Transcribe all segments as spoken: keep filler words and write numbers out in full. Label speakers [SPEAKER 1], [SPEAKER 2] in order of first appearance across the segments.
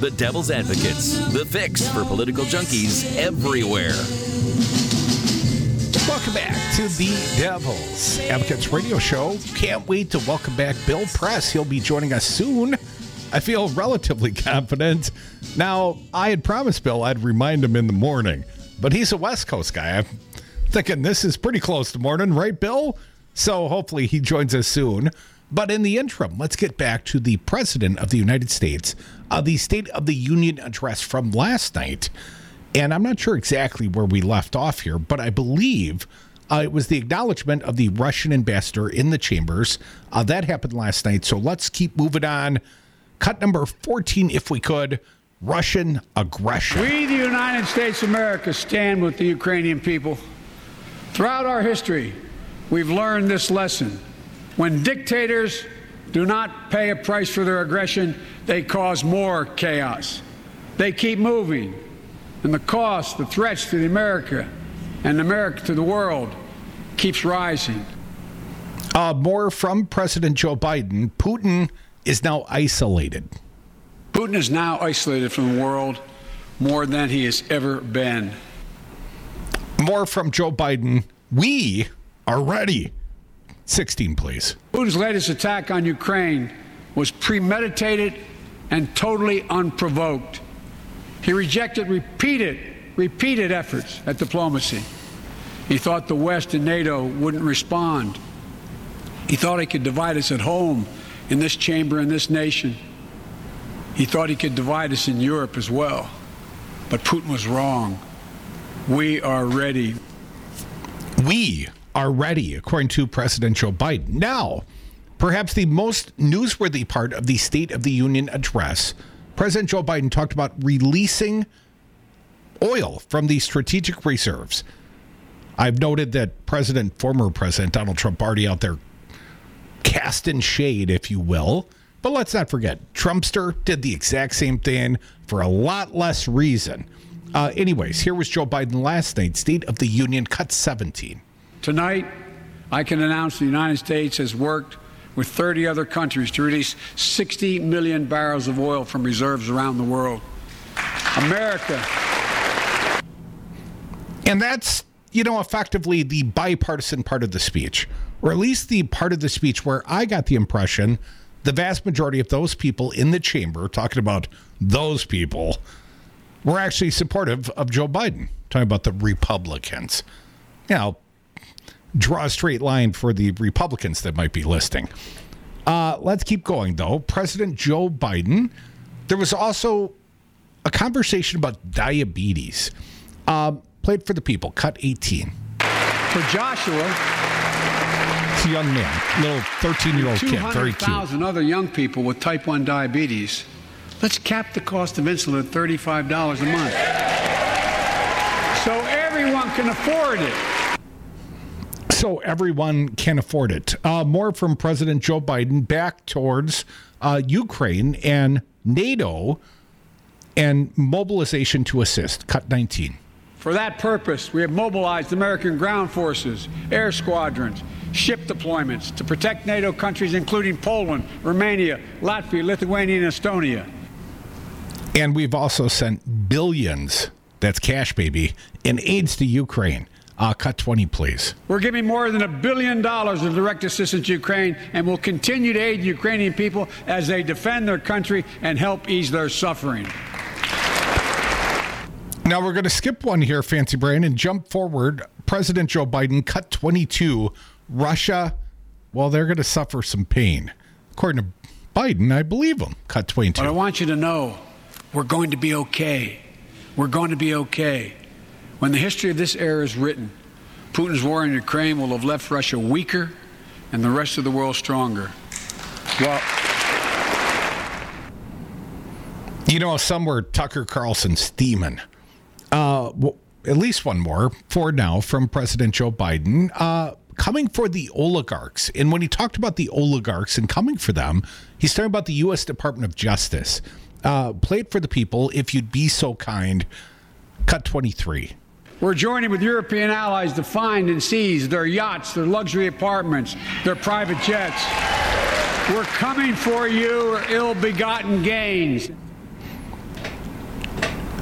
[SPEAKER 1] The Devil's Advocates, the fix for political junkies everywhere.
[SPEAKER 2] Welcome back to the Devil's Advocates radio show. Can't wait to welcome back Bill Press. He'll be joining us soon. I feel relatively confident. Now, I had promised Bill I'd remind him in the morning, but he's a West Coast guy. I'm thinking this is pretty close to morning, right, Bill? So hopefully he joins us soon. But in the interim, let's get back to the President of the United States, uh, the State of the Union address from last night. And I'm not sure exactly where we left off here, but I believe uh, it was the acknowledgement of the Russian ambassador in the chambers. Uh, that happened last night. So let's keep moving on. Cut number fourteen, if we could. Russian aggression.
[SPEAKER 3] We, the United States of America, stand with the Ukrainian people. Throughout our history, we've learned this lesson. When dictators do not pay a price for their aggression, they cause more chaos. They keep moving, and the cost, the threats to the America and America to the world keeps rising.
[SPEAKER 2] Uh, more from President Joe Biden. Putin is now isolated.
[SPEAKER 3] Putin is now isolated from the world more than he has ever been.
[SPEAKER 2] More from Joe Biden. We are ready. sixteen, please.
[SPEAKER 3] Putin's latest attack on Ukraine was premeditated and totally unprovoked. He rejected repeated, repeated efforts at diplomacy. He thought the West and NATO wouldn't respond. He thought he could divide us at home, in this chamber, in this nation. He thought he could divide us in Europe as well. But Putin was wrong. We are ready.
[SPEAKER 2] We are ready, according to President Joe Biden. Now, perhaps the most newsworthy part of the State of the Union address, President Joe Biden talked about releasing oil from the strategic reserves. I've noted that President, former President Donald Trump already out there casting shade, if you will. But let's not forget, Trumpster did the exact same thing for a lot less reason. Uh, anyways, here was Joe Biden last night, State of the Union, cut seventeen.
[SPEAKER 3] Tonight, I can announce the United States has worked with thirty other countries to release sixty million barrels of oil from reserves around the world. America.
[SPEAKER 2] And that's, you know, effectively the bipartisan part of the speech, or at least the part of the speech where I got the impression the vast majority of those people in the chamber, talking about those people, were actually supportive of Joe Biden, talking about the Republicans. Now, draw a straight line for the Republicans that might be listening. Uh, let's keep going, though. President Joe Biden, there was also a conversation about diabetes. Uh, played for the people, cut eighteen.
[SPEAKER 3] For Joshua,
[SPEAKER 2] it's a young man, little thirteen-year-old kid, very cute.
[SPEAKER 3] two hundred thousand other young people with type one diabetes. Let's cap the cost of insulin at thirty-five dollars a month, so everyone can afford it.
[SPEAKER 2] So everyone can afford it. Uh, more from President Joe Biden back towards uh, Ukraine and NATO and mobilization to assist. Cut nineteen.
[SPEAKER 3] For that purpose, we have mobilized American ground forces, air squadrons, ship deployments to protect NATO countries, including Poland, Romania, Latvia, Lithuania, and Estonia.
[SPEAKER 2] And we've also sent billions, that's cash, baby, in aids to Ukraine. Uh, cut twenty, please.
[SPEAKER 3] We're giving more than a billion dollars of direct assistance to Ukraine, and will continue to aid the Ukrainian people as they defend their country and help ease their suffering.
[SPEAKER 2] Now we're going to skip one here, Fancy Brain, and jump forward. President Joe Biden, cut twenty-two. Russia, well, they're going to suffer some pain. According to Biden, I believe him. Cut twenty-two.
[SPEAKER 3] But I want you to know, we're going to be okay. We're going to be okay. When the history of this era is written, Putin's war in Ukraine will have left Russia weaker and the rest of the world stronger. Well,
[SPEAKER 2] you know, somewhere Tucker Carlson steaming. Uh, well, at least one more for now from President Joe Biden, uh, coming for the oligarchs. And when he talked about the oligarchs and coming for them, he's talking about the U S Department of Justice. Uh, play it for the people, if you'd be so kind. Cut twenty-three.
[SPEAKER 3] We're joining with European allies to find and seize their yachts, their luxury apartments, their private jets. We're coming for you, ill-begotten gains.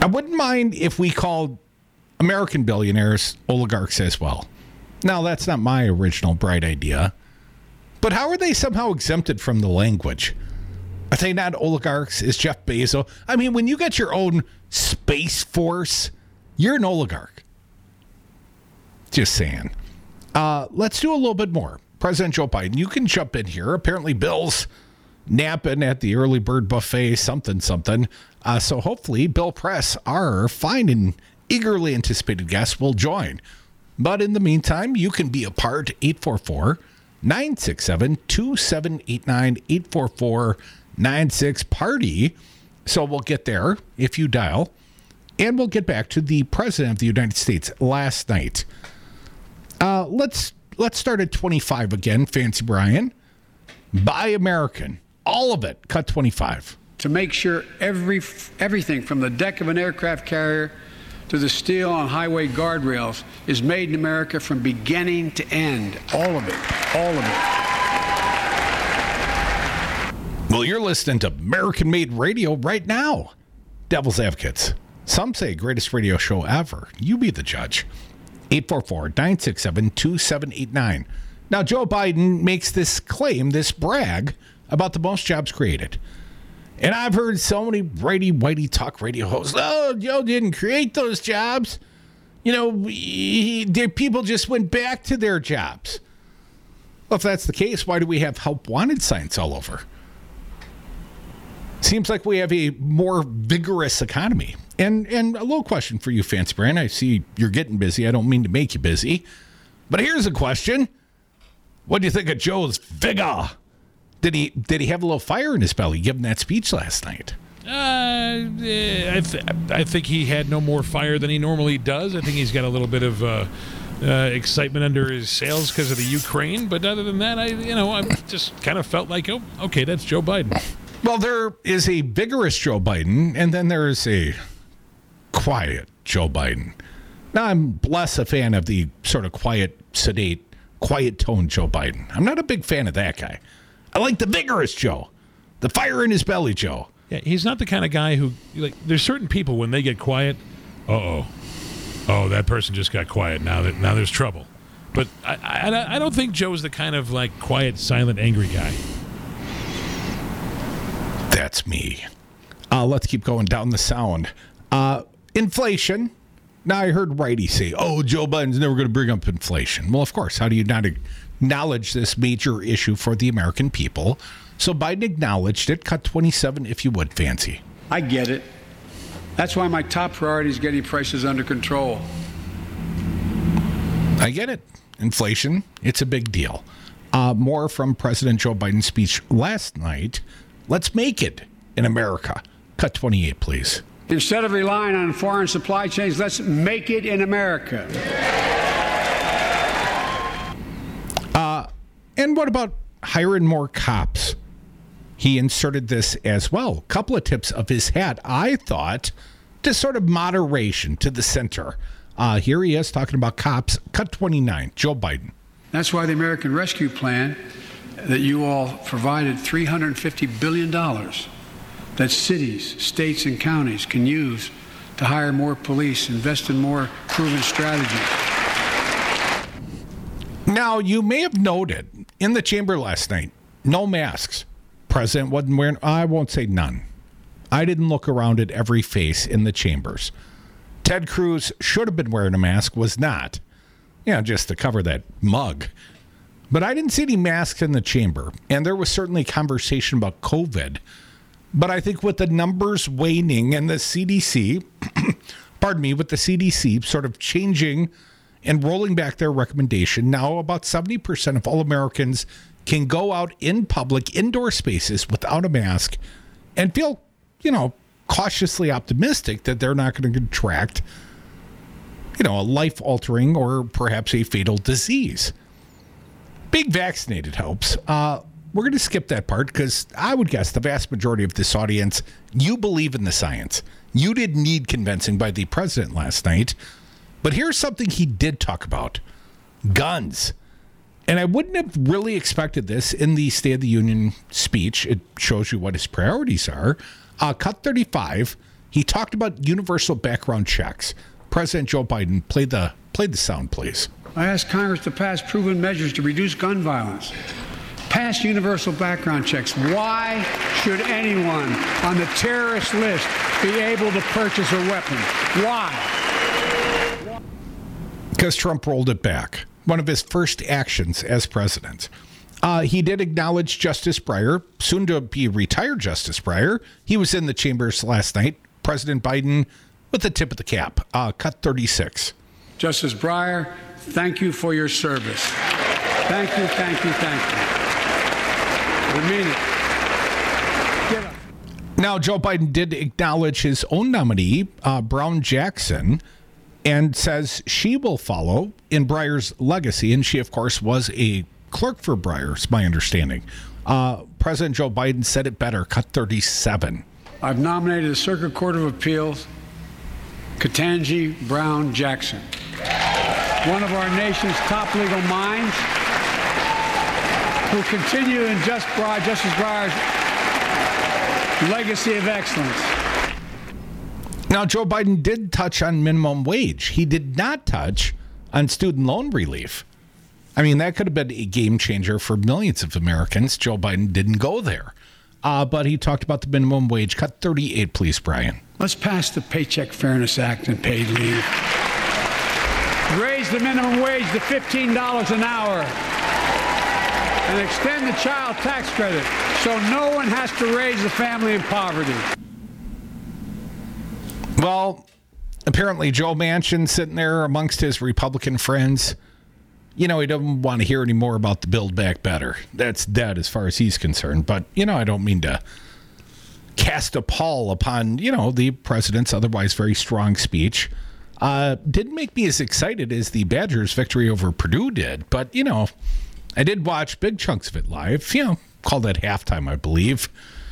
[SPEAKER 2] wouldn't mind if we called American billionaires oligarchs as well. Now, that's not my original bright idea. But how are they somehow exempted from the language? Are they not oligarchs? Is Jeff Bezos? I mean, when you get your own space force, you're an oligarch. Just saying. Uh, let's do a little bit more. President Joe Biden, you can jump in here. Apparently, Bill's napping at the early bird buffet, something, something. Uh, so hopefully, Bill Press, our fine and eagerly anticipated guest, will join. But in the meantime, you can be a part. eight four four, nine six seven, two seven eight nine, eight four four, nine six party. So we'll get there if you dial. And we'll get back to the President of the United States last night. Uh, let's let's start at twenty-five again, Fancy Brian. Buy American. All of it. Cut twenty-five.
[SPEAKER 3] To make sure every everything from the deck of an aircraft carrier to the steel on highway guardrails is made in America from beginning to end. All of it. All of it.
[SPEAKER 2] Well, you're listening to American Made Radio right now. Devil's Advocates. Some say greatest radio show ever. You be the judge. eight four four, nine six seven, two seven eight nine. Now, Joe Biden makes this claim, this brag, about the most jobs created. And I've heard so many righty, whitey talk radio hosts, oh, Joe didn't create those jobs. You know, he, he, people just went back to their jobs. Well, if that's the case, why do we have help wanted signs all over? Seems like we have a more vigorous economy. And and a little question for you, Fancy Brian. I see you're getting busy. I don't mean to make you busy. But here's a question. What do you think of Joe's vigor? Did he did he have a little fire in his belly giving that speech last night?
[SPEAKER 4] Uh, I, th- I think he had no more fire than he normally does. I think he's got a little bit of uh, uh, excitement under his sails because of the Ukraine. But other than that, I you know I just kind of felt like, oh, okay, that's Joe Biden.
[SPEAKER 2] Well, there is a vigorous Joe Biden, and then there is a quiet Joe Biden. Now, I'm less a fan of the sort of quiet, sedate, quiet tone Joe Biden. I'm not a big fan of that guy. I like the vigorous Joe, the fire in his belly Joe.
[SPEAKER 4] Yeah, he's not the kind of guy who, like, there's certain people when they get quiet, uh-oh, oh, that person just got quiet. Now that now there's trouble. But I, I, I don't think Joe's the kind of, like, quiet, silent, angry guy.
[SPEAKER 2] That's me. Uh, let's keep going down the sound. Uh, inflation. Now, I heard Righty say, oh, Joe Biden's never going to bring up inflation. Well, of course. How do you not acknowledge this major issue for the American people? So Biden acknowledged it. Cut twenty-seven, if you would, Fancy.
[SPEAKER 3] I get it. That's why my top priority is getting prices under control.
[SPEAKER 2] I get it. Inflation, it's a big deal. Uh, more from President Joe Biden's speech last night. Let's make it in America. Cut twenty-eight, please.
[SPEAKER 3] Instead of relying on foreign supply chains, let's make it in America.
[SPEAKER 2] Uh, and what about hiring more cops? He inserted this as well. A couple of tips of his hat, I thought, to sort of moderation to the center. Uh, here he is talking about cops. Cut twenty-nine, Joe Biden.
[SPEAKER 3] That's why the American Rescue Plan that you all provided three hundred fifty billion dollars that cities, states, and counties can use to hire more police, invest in more proven strategies.
[SPEAKER 2] Now, you may have noted in the chamber last night, no masks. President wasn't wearing, I won't say none. I didn't look around at every face in the chambers. Ted Cruz should have been wearing a mask, was not. You know, just to cover that mug. But I didn't see any masks in the chamber. And there was certainly conversation about COVID. But I think with the numbers waning and the C D C, pardon me, with the C D C sort of changing and rolling back their recommendation, now about seventy percent of all Americans can go out in public, indoor spaces without a mask and feel, you know, cautiously optimistic that they're not going to contract, you know, a life-altering or perhaps a fatal disease. Being vaccinated helps. Uh, we're going to skip that part because I would guess the vast majority of this audience, you believe in the science. You didn't need convincing by the president last night. But here's something he did talk about. Guns. And I wouldn't have really expected this in the State of the Union speech. It shows you what his priorities are. Uh, cut thirty-five. He talked about universal background checks. President Joe Biden, play the play the sound, please.
[SPEAKER 3] I asked Congress to pass proven measures to reduce gun violence. Pass universal background checks. Why should anyone on the terrorist list be able to purchase a weapon? Why?
[SPEAKER 2] Because Trump rolled it back. One of his first actions as president. Uh, he did acknowledge Justice Breyer, soon to be retired Justice Breyer. He was in the chambers last night. President Biden with the tip of the cap. Uh, cut thirty-six.
[SPEAKER 3] Justice Breyer, thank you for your service. Thank you, thank you, thank you. I mean it. Get up.
[SPEAKER 2] Now, Joe Biden did acknowledge his own nominee, uh, Brown Jackson, and says she will follow in Breyer's legacy. And she, of course, was a clerk for Breyer, is my understanding. Uh, President Joe Biden said it better. Cut thirty-seven.
[SPEAKER 3] I've nominated the Circuit Court of Appeals, Ketanji Brown Jackson, one of our nation's top legal minds, who continue in just Breyer, Justice Breyer's legacy of excellence.
[SPEAKER 2] Now, Joe Biden did touch on minimum wage. He did not touch on student loan relief. I mean, that could have been a game changer for millions of Americans. Joe Biden didn't go there. Uh, but he talked about the minimum wage. Cut thirty-eight, please, Brian.
[SPEAKER 3] Let's pass the Paycheck Fairness Act and paid leave. Raise the minimum wage to fifteen dollars an hour. And extend the child tax credit so no one has to raise a family in poverty.
[SPEAKER 2] Well, apparently Joe Manchin sitting there amongst his Republican friends. You know, he doesn't want to hear any more about the Build Back Better. That's dead as far as he's concerned. But, you know, I don't mean to cast a pall upon, you know, the president's otherwise very strong speech. Uh, didn't make me as excited as the Badgers' victory over Purdue did. But, you know, I did watch big chunks of it live. You know, called at halftime, I believe.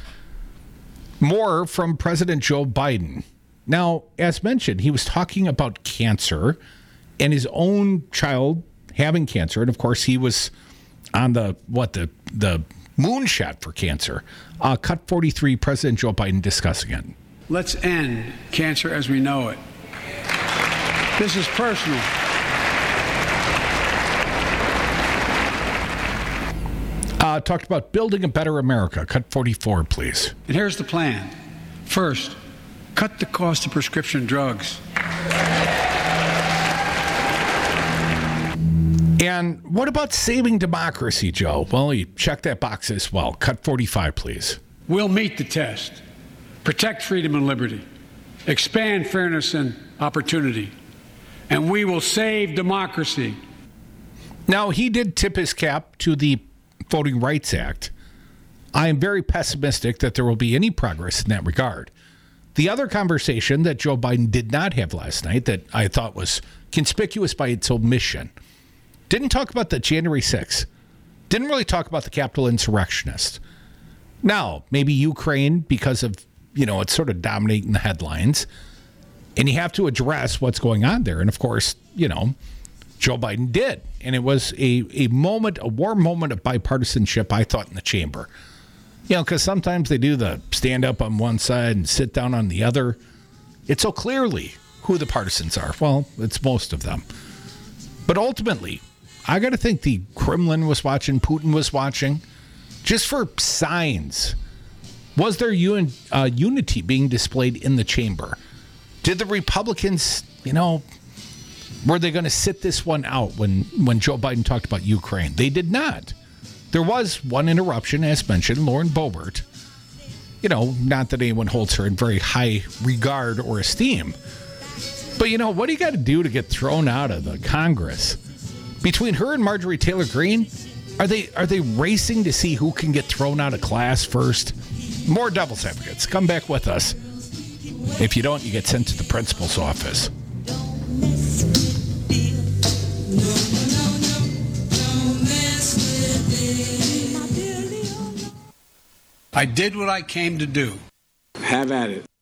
[SPEAKER 2] More from President Joe Biden. Now, as mentioned, he was talking about cancer and his own child having cancer. And, of course, he was on the, what, the the moonshot for cancer. Uh, cut forty-three, President Joe Biden discussing it.
[SPEAKER 3] Let's end cancer as we know it. This is personal.
[SPEAKER 2] Uh, talked about building a better America. Cut forty-four, please.
[SPEAKER 3] And here's the plan. First, cut the cost of prescription drugs.
[SPEAKER 2] And what about saving democracy, Joe? Well, you check that box as well. Cut forty-five, please.
[SPEAKER 3] We'll meet the test. Protect freedom and liberty. Expand fairness and opportunity. And we will save democracy.
[SPEAKER 2] Now, he did tip his cap to the Voting Rights Act. I am very pessimistic that there will be any progress in that regard. The other conversation that Joe Biden did not have last night that I thought was conspicuous by its omission, didn't talk about the January sixth. Didn't really talk about the Capitol insurrectionists. Now, maybe Ukraine, because of, you know, it's sort of dominating the headlines. And you have to address what's going on there. And, of course, you know, Joe Biden did. And it was a, a moment, a warm moment of bipartisanship, I thought, in the chamber. You know, because sometimes they do the stand up on one side and sit down on the other. It's so clearly who the partisans are. Well, it's most of them. But ultimately, I got to think the Kremlin was watching, Putin was watching, just for signs. Was there un- uh, unity being displayed in the chamber? Did the Republicans, you know, were they going to sit this one out when, when Joe Biden talked about Ukraine? They did not. There was one interruption, as mentioned, Lauren Boebert. You know, not that anyone holds her in very high regard or esteem. But, you know, what do you got to do to get thrown out of the Congress? Between her and Marjorie Taylor Greene, are they are they racing to see who can get thrown out of class first? More Devil's Advocates. Come back with us. If you don't, you get sent to the principal's office.
[SPEAKER 3] I did what I came to do. Have at it.